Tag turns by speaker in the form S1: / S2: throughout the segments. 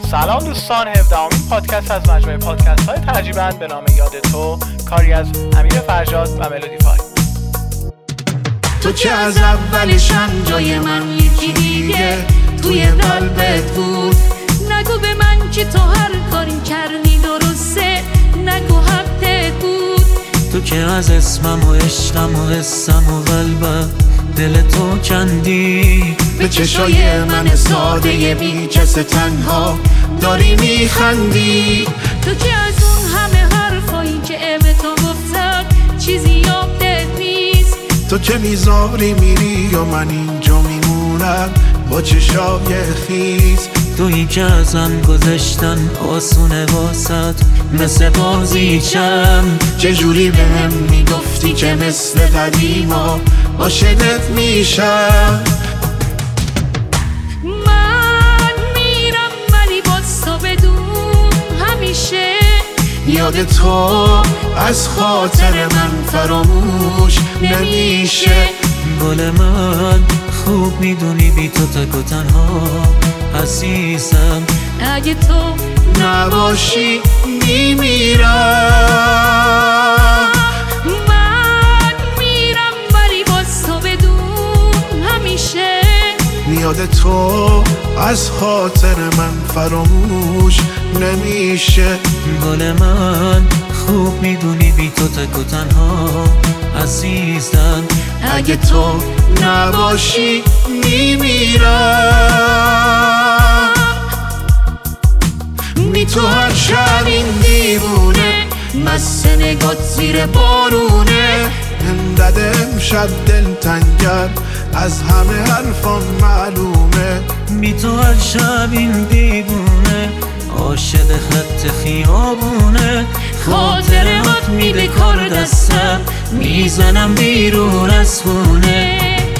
S1: سلام دوستان، 17مین پادکست از مجموعه پادکست های ترجیبند به نام یاد تو، کاری از امیر فرجاد و ملودیفای.
S2: تو که از اولشم جای من یکی دیگه توی قلبت بود.
S3: نگو به من که تو هر کاری کردی درسته، نگو حقت بود.
S4: تو که از اسمم و عشقم و حسم و قلبم دل تو کندی.
S2: به چشای من ساده بی کس تنها داری میخندی.
S3: تو که از اون همه حرفایی که به تو گفتم چیزی یادت نیست.
S2: تو که میذاری میری و من اینجا میمونم با چشای خیز.
S4: تویی که ازم گذشتن آسونه واسد مثل بازیچم.
S2: چجوری بهم میگفتی که مثل قدیما عاشقت میشم.
S3: من میرم ولی باز تو بدون همیشه
S2: یاد تو از خاطر من فراموش نمیشه.
S4: گل من خوب میدونی بی تو تک و تنها عزیزم.
S3: اگه تو
S2: نباشی میمیرم.
S3: من میرم ولی باز تو بدون همیشه
S2: یاد تو از خاطر من فراموش نمیشه.
S4: گل من خوب میدونی بی تو تک و تنها عزیزم.
S2: اگه تو نباشی میمیرم. تو هر شب این دیوونه مست نگات زیر بارونه. امدد امشب دل تنگم از همه حرفان معلومه.
S4: بی تو هر شب این دیوونه عاشق خط خیابونه. خاطرات میده کار دستم میزنم بیرون از خونه.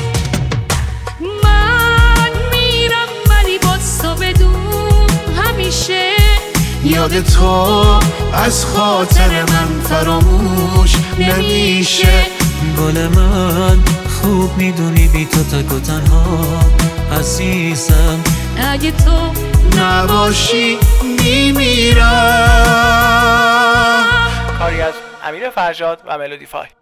S3: من میرم ولی باز تو بدون همیشه
S2: یاد تو از خاطر من فراموش نمیشه.
S4: گل من خوب میدونی بی تو تک و تنها عزیزم.
S3: اگه تو
S2: نباشی میمیرم.
S1: کاری از امیر فرجاد و ملودیفای.